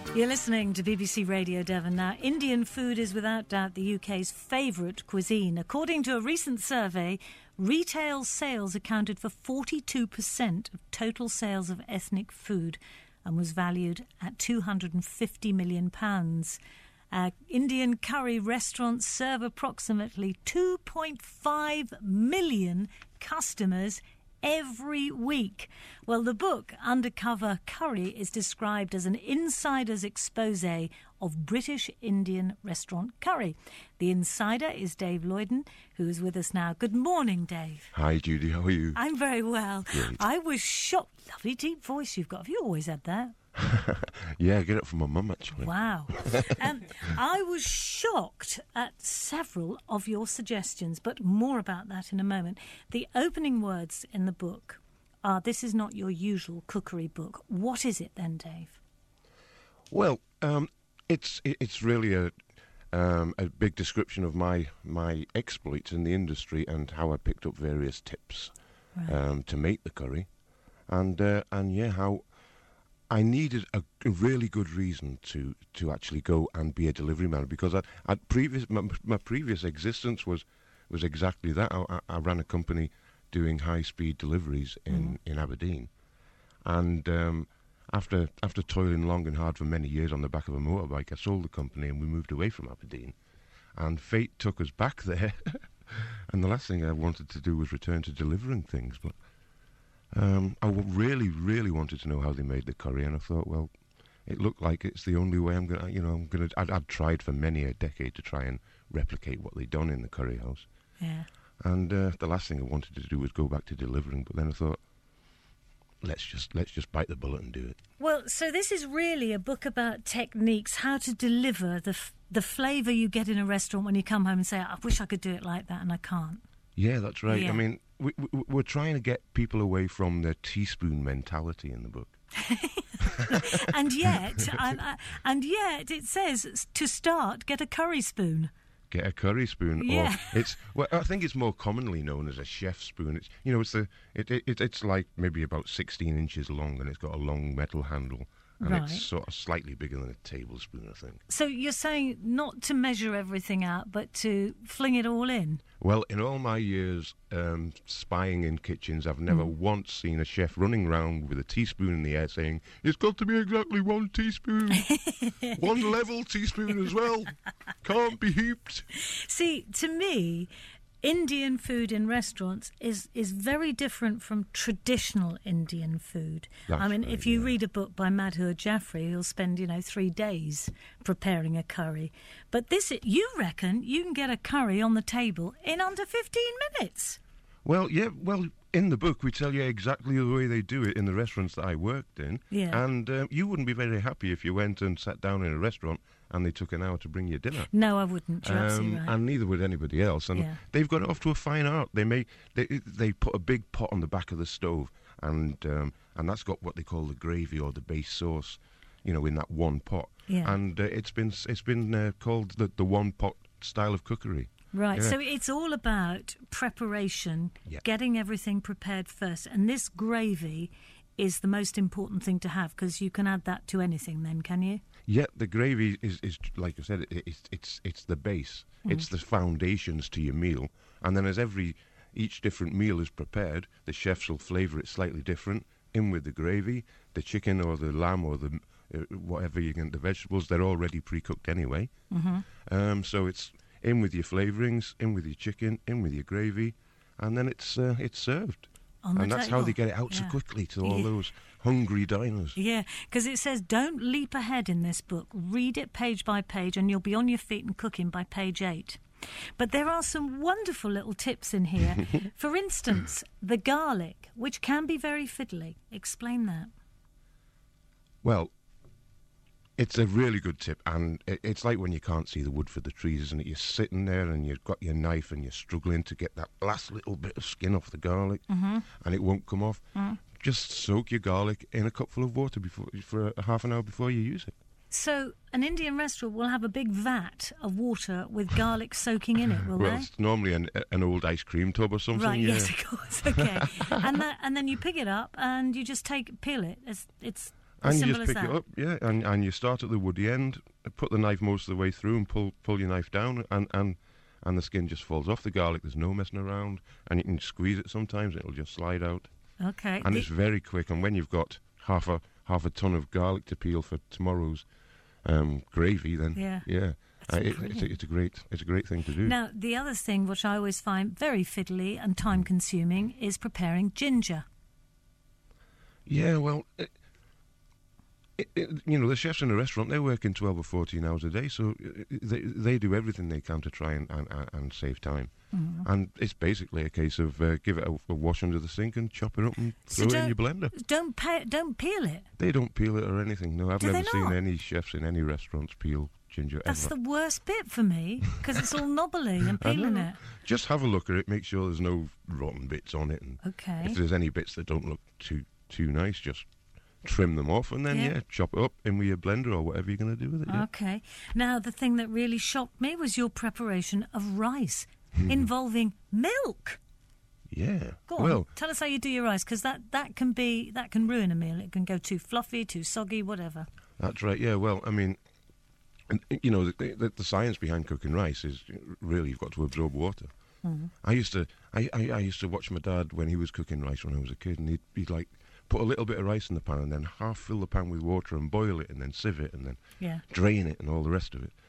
You're listening to BBC Radio Devon. Now, Indian food is without doubt the UK's favourite cuisine. According to a recent survey, retail sales accounted for 42% of total sales of ethnic food and was valued at £250 million. Indian curry restaurants serve approximately 2.5 million customers every week. Well, the book Undercover Curry is described as an insider's exposé of British Indian restaurant curry. The insider is Dave Lloyden, who is with us now. Good morning, Dave. Hi, Judy. How are you? I'm very well. Great. I was shocked. Lovely deep voice you've got. Have you always had that? Yeah, I get it from my mum, actually. Wow. I was shocked at several of your suggestions, but more about that in a moment. The opening words in the book are, this is not your usual cookery book. What is it then, Dave? Well, it's really a big description of my exploits in the industry and how I picked up various tips to make the curry. And how I needed a really good reason to actually go and be a delivery man, because my previous existence was exactly that. I ran a company doing high-speed deliveries in Aberdeen, and after toiling long and hard for many years on the back of a motorbike, I sold the company and we moved away from Aberdeen, and fate took us back there. And the last thing I wanted to do was return to delivering things, but I really wanted to know how they made the curry, and I thought, well, it looked like it's the only way I'd tried for many a decade to try and replicate what they'd done in the curry house. Yeah. And the last thing I wanted to do was go back to delivering, but then I thought, let's just bite the bullet and do it. Well, so this is really a book about techniques, how to deliver the flavour you get in a restaurant when you come home and say, I wish I could do it like that, and I can't. Yeah, that's right. Yeah. I mean, we're trying to get people away from their teaspoon mentality in the book. and yet it says, to start, get a curry spoon. Get a curry spoon, yeah. or I think it's more commonly known as a chef spoon. It's like maybe about 16 inches long, and it's got a long metal handle, and it's sort of slightly bigger than a tablespoon, I think. So you're saying not to measure everything out, but to fling it all in? Well, in all my years spying in kitchens, I've never once seen a chef running around with a teaspoon in the air saying, it's got to be exactly 1 teaspoon. 1 level teaspoon as well. Can't be heaped. See, to me, Indian food in restaurants is very different from traditional Indian food. If you read a book by Madhur Jaffrey, he'll spend, 3 days preparing a curry. But this, you reckon you can get a curry on the table in under 15 minutes? Well, yeah, in the book we tell you exactly the way they do it in the restaurants that I worked in. Yeah. And you wouldn't be very happy if you went and sat down in a restaurant and they took an hour to bring you dinner. No, I wouldn't. You're absolutely right. And neither would anybody else. And they've got it off to a fine art. They put a big pot on the back of the stove, and that's got what they call the gravy or the base sauce, in that one pot. Yeah. And it's been called the one pot style of cookery. Right, yeah. So it's all about preparation, getting everything prepared first, and this gravy is the most important thing to have, because you can add that to anything then, can you? Yeah, the gravy is like I said, it's the base. It's the foundations to your meal, and then as each different meal is prepared, the chefs will flavour it slightly different. In with the gravy, the chicken or the lamb or the whatever you get, the vegetables, they're already pre-cooked anyway. Mm-hmm. So it's in with your flavourings, in with your chicken, in with your gravy, and then it's served. And that's how they get it out so quickly to all those hungry diners. Yeah, because it says don't leap ahead in this book. Read it page by page and you'll be on your feet and cooking by page 8. But there are some wonderful little tips in here. For instance, the garlic, which can be very fiddly. Explain that. Well, it's a really good tip, and it's like when you can't see the wood for the trees, isn't it? You're sitting there and you've got your knife and you're struggling to get that last little bit of skin off the garlic, and it won't come off. Just soak your garlic in a cupful of water for a half an hour before you use it. So an Indian restaurant will have a big vat of water with garlic soaking in it, will well, they? It's normally an old ice cream tub or something. Right, yeah. yes, of course, okay. and then you pick it up and you just peel it. It's And you simple just as pick it that. up, and you start at the woody end, put the knife most of the way through, and pull your knife down, and the skin just falls off the garlic. There's no messing around, and you can squeeze it sometimes; it'll just slide out. Okay. And it's very quick. And when you've got half a ton of garlic to peel for tomorrow's gravy, then it's a great thing to do. Now, the other thing which I always find very fiddly and time-consuming is preparing ginger. Yeah, well, the chefs in a restaurant, they're working 12 or 14 hours a day, so they do everything they can to try and save time. Mm. And it's basically a case of give it a wash under the sink and chop it up and throw it in your blender. Don't peel it. They don't peel it or anything. No, I've Do never they seen not? any chefs in any restaurants peel ginger That's ever. the worst bit for me, because it's all knobbly and I peeling know. it. Just have a look at it, make sure there's no rotten bits on it, and Okay. if there's any bits that don't look too nice, just trim them off, and then chop it up in with your blender or whatever you're going to do with it. Yeah. Okay. Now, the thing that really shocked me was your preparation of rice involving milk. Yeah. Go on, Well, tell us how you do your rice, because that can ruin a meal. It can go too fluffy, too soggy, whatever. that's right. Yeah. Well, I mean, the science behind cooking rice is really you've got to absorb water. Mm. I used to watch my dad when he was cooking rice when I was a kid, and he'd like put a little bit of rice in the pan and then half fill the pan with water and boil it and then sieve it and then drain it and all the rest of it.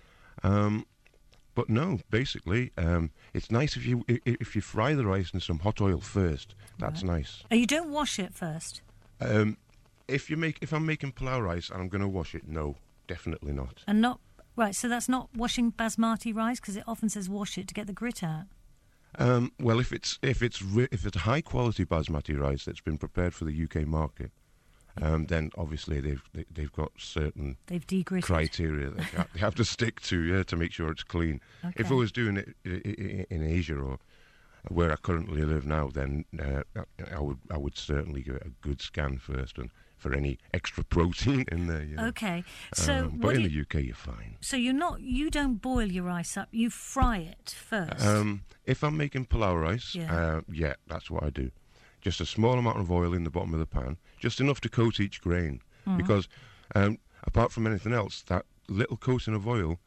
But no, basically, it's nice if you fry the rice in some hot oil first. That's nice. Oh, you don't wash it first? If I'm making palau rice and I'm going to wash it, no, definitely not. And not... Right, so that's not washing basmati rice, because it often says wash it to get the grit out. Well, if it's a high quality basmati rice that's been prepared for the UK market, then obviously they've got certain They've criteria that they have to stick to make sure it's clean. Okay. If I was doing it in Asia or where I currently live now, then I would certainly give it a good scan first and for any extra protein in there. You know. Okay, so but in the UK you're fine. So you don't boil your rice up; you fry it first. If I'm making palau rice, that's what I do. Just a small amount of oil in the bottom of the pan, just enough to coat each grain, because apart from anything else, that little coating of oil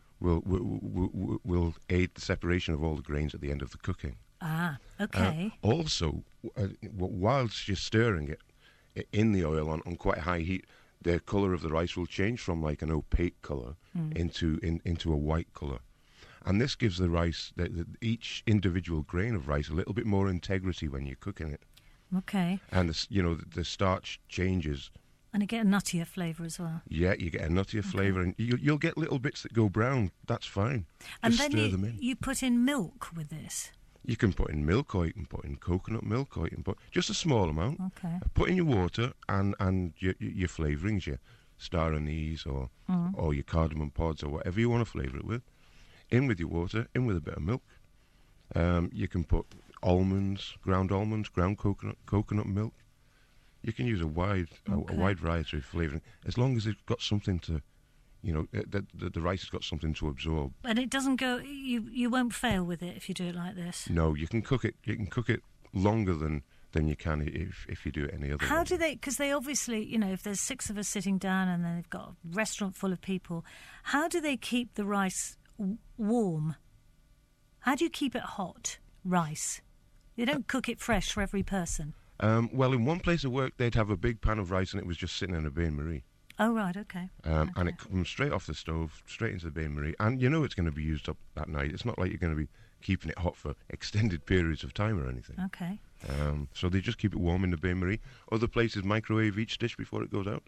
will aid the separation of all the grains at the end of the cooking. Ah, okay. Also, whilst you're stirring it in the oil on quite high heat, the colour of the rice will change from like an opaque colour into a white colour. And this gives the rice, each individual grain of rice, a little bit more integrity when you're cooking it. Okay. And the starch changes. And you get a nuttier flavour as well. Yeah, you get a nuttier flavour, and you'll get little bits that go brown. That's fine. And Just then stir them in. you put in milk with this. You can put in milk, or you can put in coconut milk, or you can put just a small amount. Okay. Put in your water and your flavourings, your star anise or your cardamom pods or whatever you want to flavour it with. In with your water, in with a bit of milk. You can put almonds, ground coconut milk. You can use a wide variety of flavouring, as long as it's got something to, the rice has got something to absorb. And it doesn't go. You won't fail with it if you do it like this. No, you can cook it. You can cook it longer than you can if you do it any other way. How do they? Because they obviously, if there's 6 of us sitting down and then they've got a restaurant full of people, how do they keep the rice warm? How do you keep it hot? Rice. You don't cook it fresh for every person. Well, in one place of work, they'd have a big pan of rice and it was just sitting in a bain-marie. Oh, right, okay. And it comes straight off the stove, straight into the bain-marie. And it's going to be used up that night. It's not like you're going to be keeping it hot for extended periods of time or anything. Okay. So they just keep it warm in the bain-marie. Other places microwave each dish before it goes out.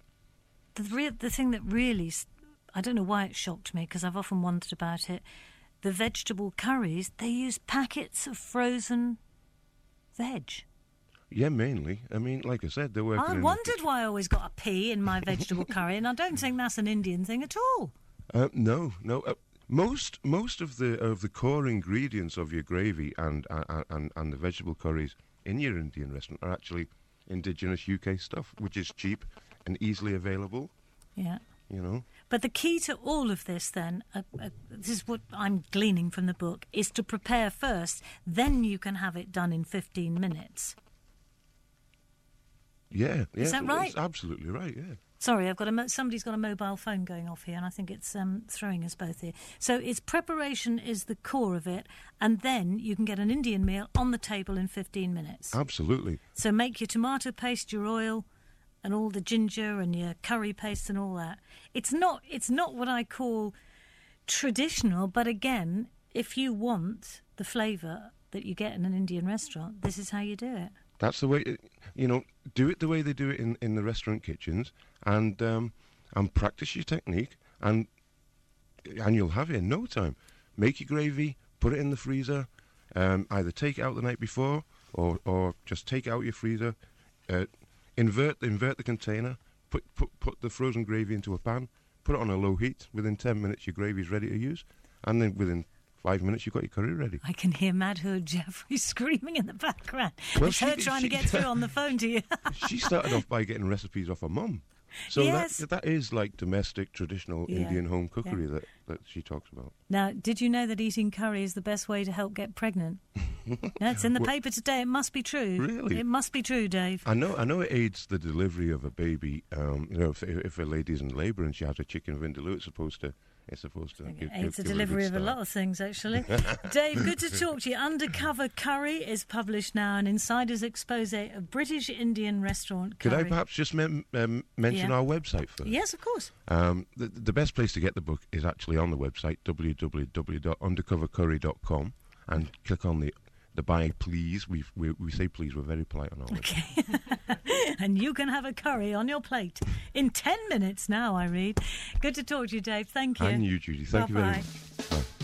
The thing that really, I don't know why it shocked me, because I've often wondered about it, the vegetable curries, they use packets of frozen veg. Yeah, mainly. I mean, like I said, they're working. I wondered why I always got a pea in my vegetable curry, and I don't think that's an Indian thing at all. No. Most of the core ingredients of your gravy and the vegetable curries in your Indian restaurant are actually indigenous UK stuff, which is cheap and easily available. Yeah. But the key to all of this, then, this is what I'm gleaning from the book, is to prepare first. Then you can have it done in 15 minutes. Yeah. Is that right? It's absolutely right, yeah. Sorry, somebody's got a mobile phone going off here, and I think it's throwing us both here. So it's preparation is the core of it, and then you can get an Indian meal on the table in 15 minutes. Absolutely. So make your tomato paste, your oil, and all the ginger and your curry paste and all that. It's not what I call traditional, but again, if you want the flavour that you get in an Indian restaurant, this is how you do it. That's the way, do it the way they do it in the restaurant kitchens, and practice your technique, and you'll have it in no time. Make your gravy, put it in the freezer, either take it out the night before, or just take out your freezer, invert the container, put the frozen gravy into a pan, put it on a low heat. Within 10 minutes, your gravy's ready to use, and then within 5 minutes, you've got your curry ready. I can hear Mad Hood Jeffrey screaming in the background. Well, it's her trying to get through on the phone to you. She started off by getting recipes off her mum. So yes. that is like domestic, traditional Indian home cookery that she talks about. Now, did you know that eating curry is the best way to help get pregnant? No, it's in the paper today. It must be true. Really? It must be true, Dave. I know it aids the delivery of a baby. If a lady's in labour and she has a chicken vindaloo, it's supposed to It's a delivery of a lot of things, actually. Dave, good to talk to you. Undercover Curry is published now, an insider's expose of British Indian restaurant curry. Could I perhaps just mention our website first? Yes, of course. The best place to get the book is actually on the website, www.undercovercurry.com, and click on the buy please. We say please. We're very polite on our website. Okay. And you can have a curry on your plate in 10 minutes now, I read. Good to talk to you, Dave. Thank you. And you, Judy. Thank you very much. Bye.